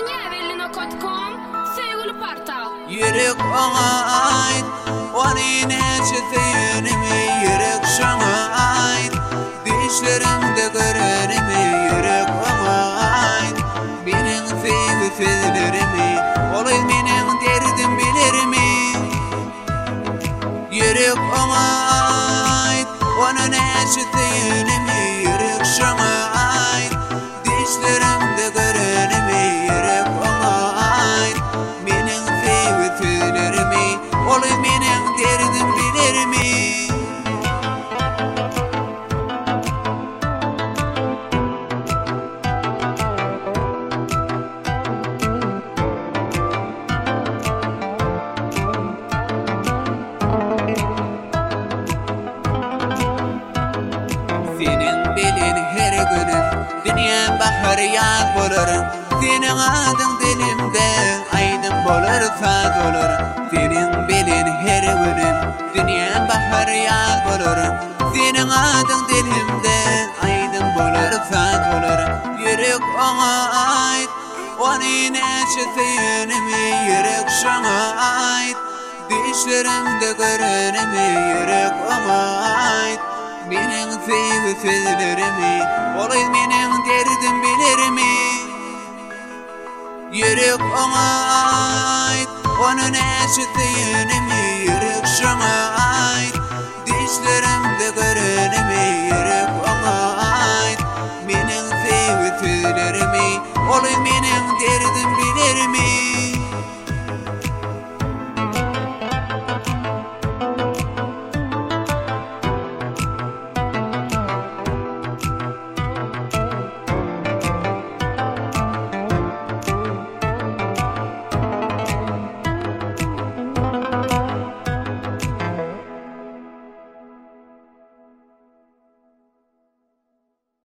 Jävelina.com Sögül parta Yürek ona ait Onu neşetenimi Yürek şana ait Dişlerimde görenimi Yürek ona ait Benim sevgilerimi Olay benim derdim bilir mi? Yürek ona ait Onu neşetenimi Yürek şana ait Dişlerimde görenimi Yürek ona ait Benim sevgilerimi Olay benim derdim bilir mi? Senin belin her günüm Dünya bahar yaz bolur Senin adın dilimde Aydın bolur saat olur Senin belin her günüm Dünya bahar yaz bolur Senin adın dilimde Aydın bolur saat olur Yürek ona ait Onu neşetenimi Yürek şana ait Dişlerimde görenimi Yürek ona ait Benim sevgilerimi Olay benim derdim bilir mi? Yürek ona ait Onun neşetenimi Yürek şana ait